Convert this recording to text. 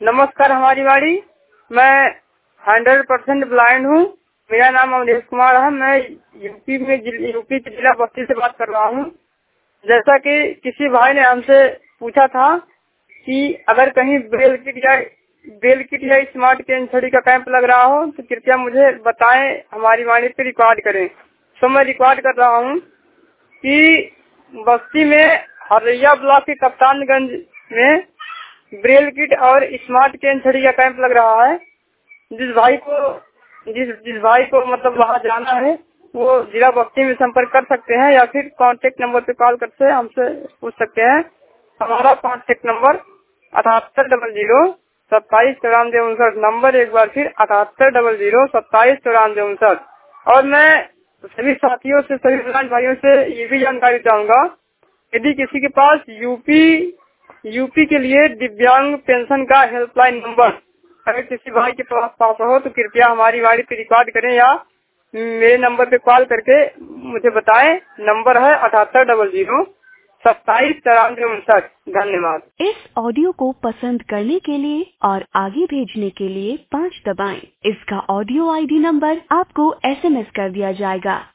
नमस्कार हमारी वाड़ी। मैं 100% ब्लाइंड हूँ। मेरा नाम अवधेश कुमार है। मैं यूपी के जिला बस्ती से बात कर रहा हूँ। जैसा कि किसी भाई ने हमसे पूछा था कि अगर कहीं ब्रेल किट या स्मार्ट केन छड़ी का कैंप लग रहा हो तो कृपया मुझे बताएं, हमारी वाणी पे रिकॉर्ड करें। तो मैं रिकॉर्ड कर रहा हूँ कि बस्ती में हरैया ब्लॉक के कप्तानगंज में ब्रेल किट और स्मार्ट केन छड़ी का कैंप लग रहा है। जिस भाई को मतलब वहाँ जाना है वो जिला बस्ती में संपर्क कर सकते हैं या फिर कांटेक्ट नंबर पे कॉल करके हमसे पूछ सकते हैं। हमारा कांटेक्ट नंबर 7800279459। नंबर एक बार फिर 7800279459। और मैं सभी साथियों से, सभी भाइयों से ये भी जानकारी चाहूंगा, यदि किसी के पास यूपी के लिए दिव्यांग पेंशन का हेल्पलाइन नंबर अगर किसी भाई के पास हो तो कृपया हमारी वाड़ी पे रिकॉर्ड करें या मेरे नंबर पे कॉल करके मुझे बताएं। नंबर है 7800279459। धन्यवाद। इस ऑडियो को पसंद करने के लिए और आगे भेजने के लिए 5 दबाएं। इसका ऑडियो आईडी नंबर आपको SMS कर दिया जाएगा।